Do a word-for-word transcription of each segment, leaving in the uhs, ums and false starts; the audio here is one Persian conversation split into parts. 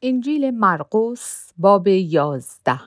انجیل مرقس باب یازده.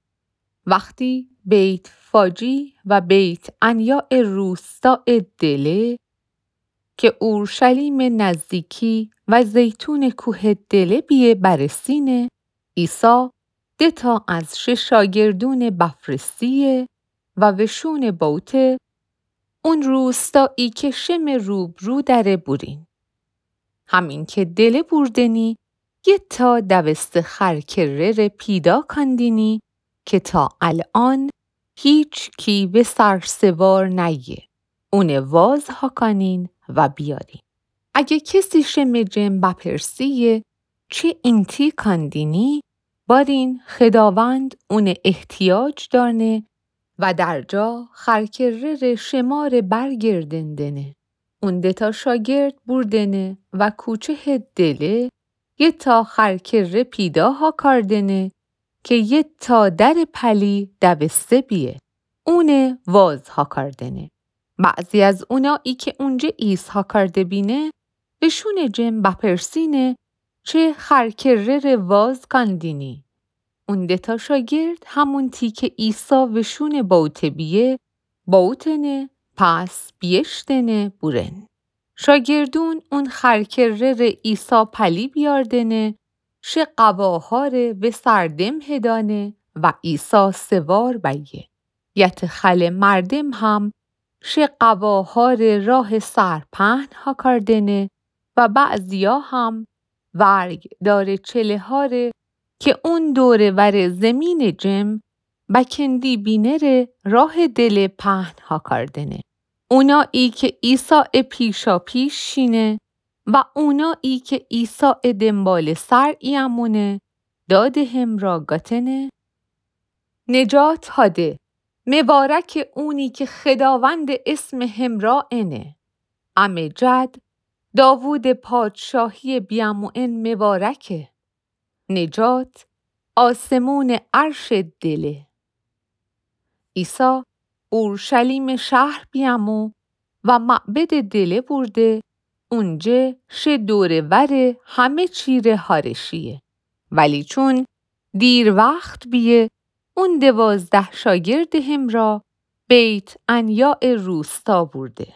وقتی بیت فاجی و بیت انیاء روستاء دله که اورشلیم نزدیکی و زیتون کوه دله بیه برسینه، عیسی ده تا از شش شاگردون بفرستیه و وشون بوته اون روستایی که شم روبرو داره بورین. همین که دله بوردنی یه تا دوست خرکره ر پیدا کندینی که تا الان هیچ کی به سرسوار نیه. اون واز ها کنین و بیارین. اگه کسی شم جم بپرسیه چه اینتی کندینی، بارین خداوند اون احتیاج دارنه و در جا خرکره ر شمار برگردندنه. اون ده تا شاگرد بوردنه و کوچه دله یه تا خرکره پیدا ها کردنه که یه تا در پلی دوسته بیه. اونه واز ها کردنه. بعضی از اونایی که اونجا ایس ها کرده بینه بشون جم بپرسینه چه خرکره ر واز کندینی. اون ده تا شاگرد همون تی که ایسا وشون باوته بیه باوتنه پس بیشتنه بورن. شاگردون اون خرکره ر عیسی پلی بیاردنه شه قواهاره و سردم هدانه و عیسی سوار بیه. یت خل مردم هم شه قواهاره راه سرپهن ها کردنه و بعضیا هم ورگ داره چله هاره که اون دوره ور زمین جم بکندی بینره راه دل پهن ها کردنه. اونایی که عیسی پیشا پیش شینه و اونایی که عیسی دنبال سر ایمونه داده هم را گتنه. نجات هاده مبارک اونی که خداوند اسم هم را انه. ام جد داوود پادشاهی بیاموئن مبارکه. نجات آسمون عرش دله. عیسی اورشلیم شهر بیامو و معبد دله برده اونجه شه دوره وره همه چیره هارشیه. ولی چون دیر وقت بیه اون دوازده شاگرد هم را بیت انیاء روستا برده.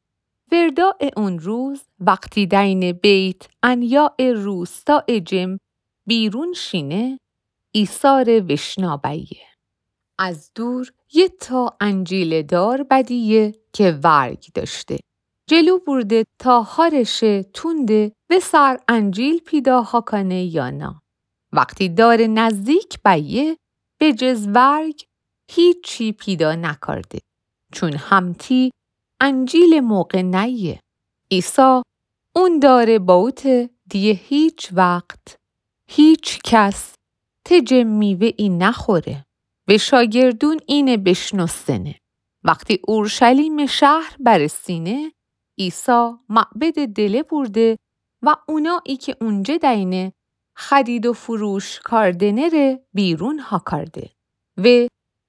ورداء اون روز وقتی دین بیت انیاء روستا جم بیرون شینه ایثار وشنابیه. از دور یه تا انجیل دار بدیه که ورگ داشته. جلو برده تا هارشه تونده به سر انجیل پیدا ها کنه یا نه. وقتی دار نزدیک بیه به جز ورگ هیچی پیدا نکرده. چون همتی انجیل موقع نیه. عیسی اون داره باوته دیه هیچ وقت هیچ کس تجه میوه این نخوره. به شاگردون اینه بشنستنه. وقتی اورشلیم شهر برسینه عیسی معبد دله برده و اونایی که اونجا دینه خرید و فروش کردنه ره بیرون ها کرده و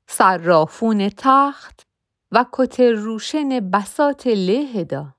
صرافون تخت و کتر روشن بساط له دا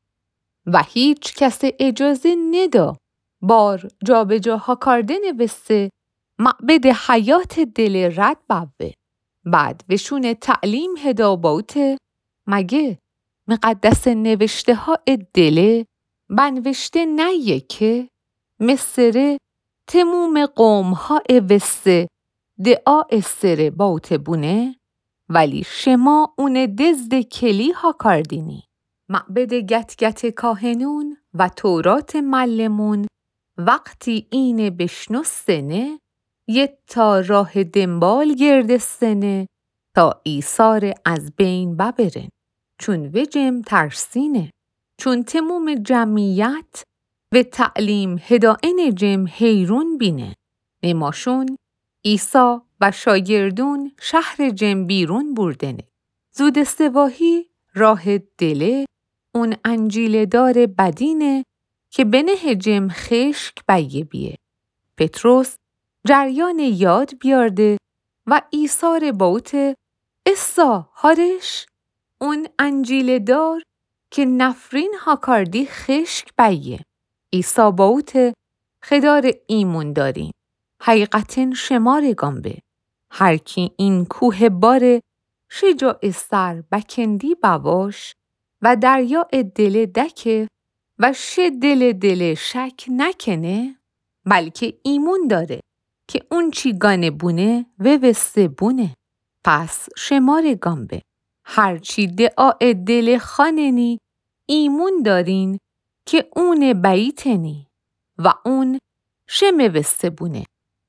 و هیچ کس اجازه ندا بار جا به جا ها کردنه وسته معبد حیات دل رد بوه. بعد وشون تعلیم هدا باوته مگه مقدس نوشته ها دله بنوشته نیه که مصره تموم قوم ها وسته دعا استره باوته بونه. ولی شما اون دزد کلی ها کردینی. معبد گت گت کاهنون و تورات ملمون وقتی اینه بشنستنه یه تا راه دنبال گردستنه تا ایثار از بین ببرن. چون وجم ترسینه. چون تموم جمعیت و تعلیم هدائن جم حیرون بینه. نماشون عیسی و شاگردون شهر جم بیرون بردنه. زود استواهی راه دله اون انجیل دار بدینه که بنه جم خشک بیه بیه. پتروس جریان یاد بیارده و ایثار باوته اسا هارش اون انجیل دار که نفرین ها کردی خشک بیه. عیسی باوته خدار ایمون دارین حقیقتن شمار گامبه هر کی این کوه باره شجاع سر بکندی بواش و دریا دل دکه و شه دل دل شک نکنه بلکه ایمون داره که اون چی گانه بونه و وسته بونه پس شمار گامبه هر چی دعا دل خاننی ایمون دارین که اون بیتنی و اون شم وسته بونه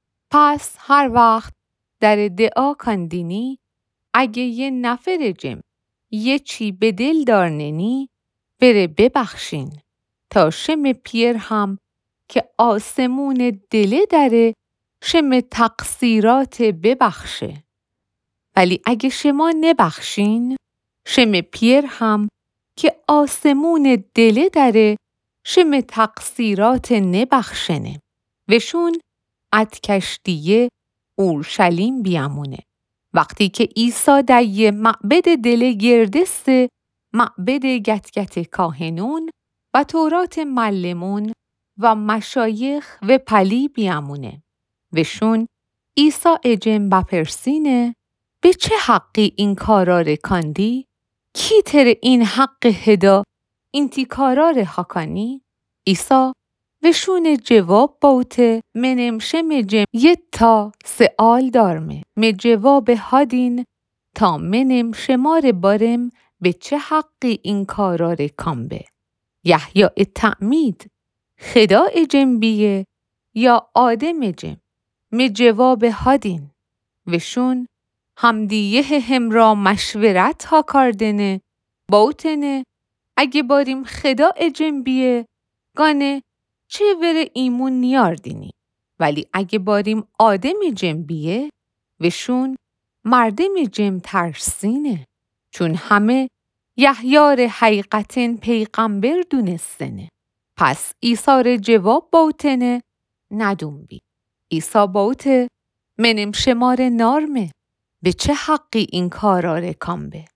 پس هر وقت در دعا کندینی اگه یه نفر جم یه چی به دل دارننی بره ببخشین تا شم پیر هم که آسمون دله داره شم تقصیرات ببخشه ولی اگه شما نبخشین شم پیر هم که آسمون دله داره شم تقصیرات نبخشنه وشون ات کشتیه اورشلیم بیامونه وقتی که عیسی در یه معبد دل گردسته معبد گتگت کاهنون و تورات معلمون و مشایخ و پلی بیامونه وشون عیسی اجم بپرسینه به چه حقی این کارا رکاندی؟ کی تر این حق هدا این تی کارا رهاکانی؟ عیسی وشون جواب باوته منم شم جم یه تا سئال دارمه می جواب هادین تا منم شمار بارم به چه حقی این کارا رکامبه یحیی تعمید خدا اجم بیه یا آدم جم می جواب هادین وشون همدیه هم را مشورت ها کاردنه باوتنه اگه باریم خدا اجم بیه گانه چه ور ایمون نیاردینی ولی اگه باریم آدم جم بیه وشون مردم جم ترسینه چون همه یحیار حقیقتن پیغمبر دونستنه پس عیسی جواب باوتنه ندون بی عیسی باوته منم شمار نارمه به چه حقی این کارا رکامبه